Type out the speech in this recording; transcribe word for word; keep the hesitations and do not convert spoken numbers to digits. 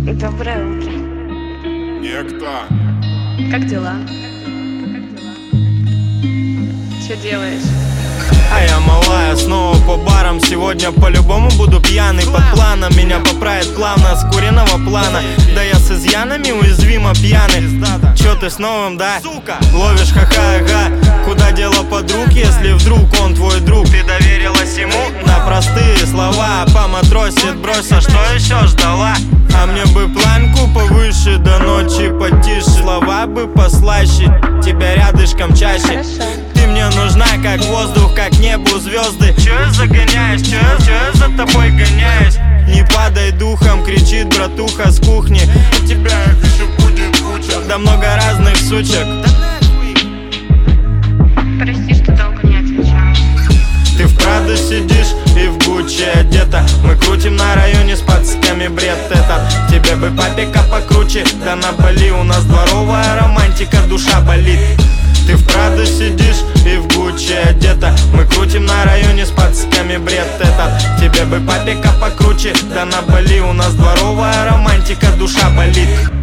Доброе утро. Некто. Как дела? Что делаешь? А я малая, снова по барам. Сегодня по-любому буду пьяный. Под планом меня поправит плавно с куриного плана. Да я с изъянами уязвимо пьяный. Чё ты с новым, да? Ловишь ха-ха-ага.Куда дело подруг, если вдруг он твой друг? Ты доверилась ему на простые слова. Поматросит, брось, а что еще ждала? А мне бы планку повыше, до ночи потише. Слова бы послаще, тебя рядышком чаще. Хорошо. Ты мне нужна как воздух, как небу звезды. Чё я загоняюсь, чё, чё я за тобой гоняюсь? Не падай духом, кричит братуха с кухни. У тебя еще будет куча. Да много разных сучек. Прости, что долго не отвечала. Ты в Прадо сидишь и в Гуччи одета. Мы крутим на районе с пацками бред этот. Тебе бы папика покруче, да на Бали у нас дворовая романтика, душа болит. Ты в Прадо сидишь и в Гуччи одета. Мы крутим на районе с пацками бред этот. Тебе бы папика покруче, да на Бали у нас дворовая романтика, душа болит.